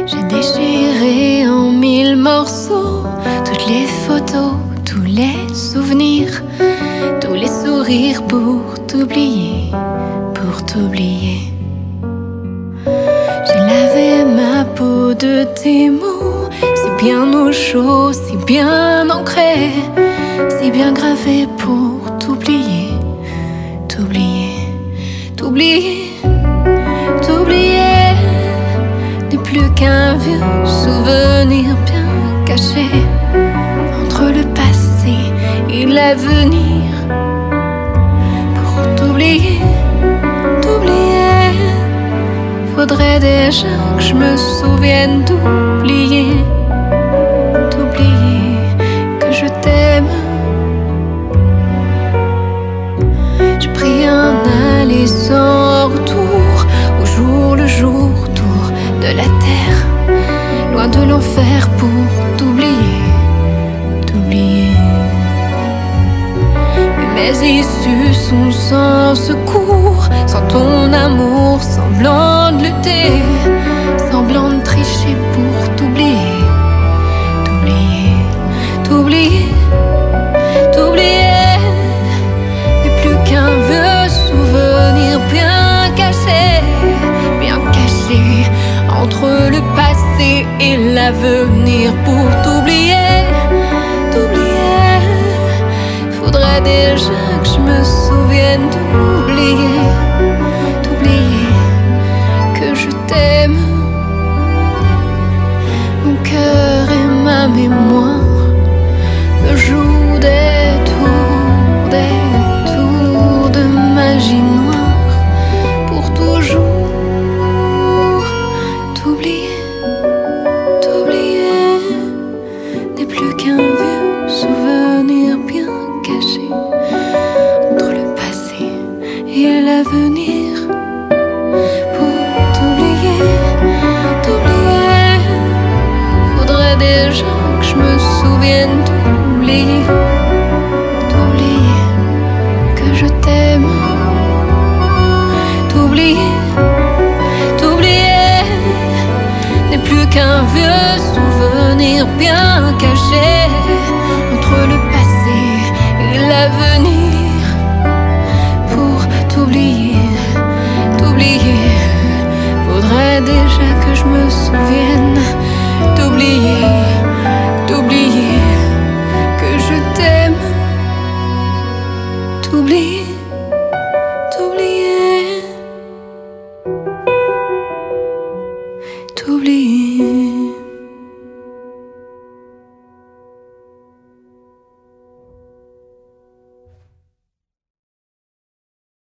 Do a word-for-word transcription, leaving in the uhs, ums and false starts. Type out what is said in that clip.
J'ai déchiré en mille morceaux toutes les photos, tous les souvenirs, tous les sourires pour t'oublier, pour t'oublier. J'ai lavé ma peau de tes mots, si bien au chaud, si bien ancré, si bien gravé pour t'oublier, t'oublier, t'oublier, t'oublier. N'est plus qu'un vieux souvenir bien caché entre le passé et l'avenir. Pour t'oublier, t'oublier, faudrait déjà que je me souvienne d'oublier, d'oublier que je t'aime. J'ai pris un aller sans retour, au jour le jour, tour de la terre, loin de l'enfer pour t'oublier, t'oublier. Mais mes issues sont sans secours, sans ton amour, semblant de lutter, semblant de tricher pour t'oublier, t'oublier, t'oublier, t'oublier. N'est plus qu'un vieux souvenir bien caché, bien caché entre le passé et l'avenir. Pour t'oublier, t'oublier, faudrait déjà que je me souvienne d'oublier, d'oublier que je t'aime. Mon cœur et ma mémoire me jouent des tours, des tours de magie noire pour toujours. T'oublier, t'oublier, n'est plus qu'un vieux souvenir bien caché entre le passé et l'avenir. Pour t'oublier, t'oublier, faudrait déjà que je me souvienne d'oublier, d'oublier que je t'aime. T'oublier, t'oublier, n'est plus qu'un vieux souvenir bien caché entre le passé et l'avenir. Pour t'oublier, t'oublier, faudrait déjà que je me souvienne d'oublier, d'oublier que je t'aime. T'oublier, t'oublier, t'oublier.